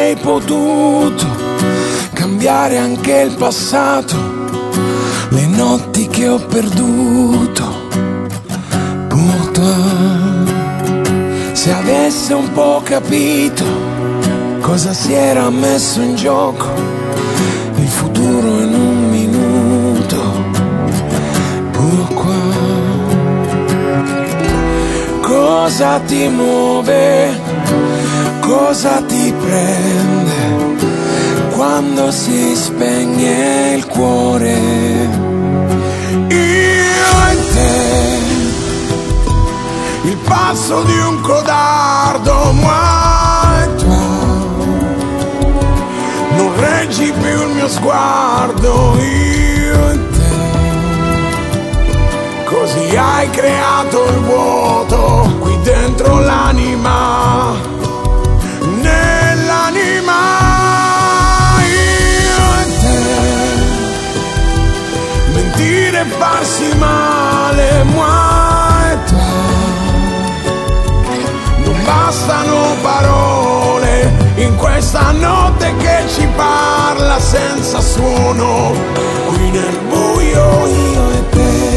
avrei potuto cambiare anche il passato, le notti che ho perduto. Pour toi. Se avesse un po' capito cosa si era messo in gioco, il futuro in un minuto. Pourquoi? Cosa ti muove, cosa ti prende quando si spegne il cuore? Io e te, il passo di un codardo, moi et toi. Non reggi più il mio sguardo, io e te. Così hai creato il vuoto qui dentro l'anima, nell'anima. Io e te, mentire e farsi male, moi et toi. Non bastano parole in questa notte che ci parla senza suono, qui nel buio io e te.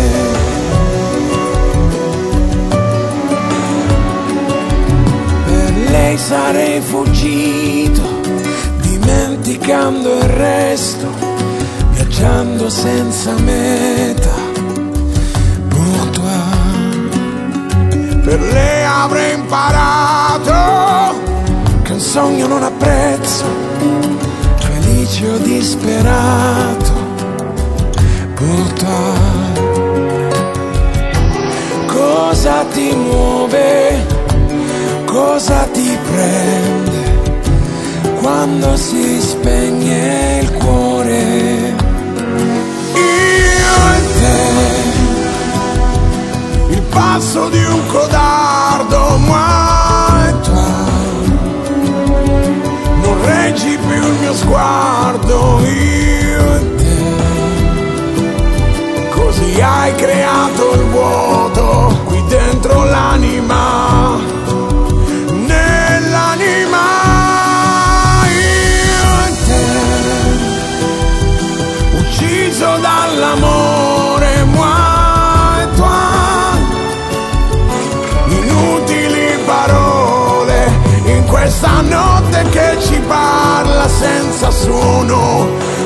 Lei sarei fuggito, dimenticando il resto, viaggiando senza meta. Pour toi. Per lei avrei imparato che un sogno non ha prezzo, felice o disperato. Pour toi. Cosa ti muove, cosa ti prende quando si spegne il cuore? Io e te, il passo di un codardo, moi et toi. Non reggi più il mio sguardo, io e te. Così hai creato il vuoto qui dentro l'anima, dall'amore, moi et toi. Inutili parole in questa notte che ci parla senza suono,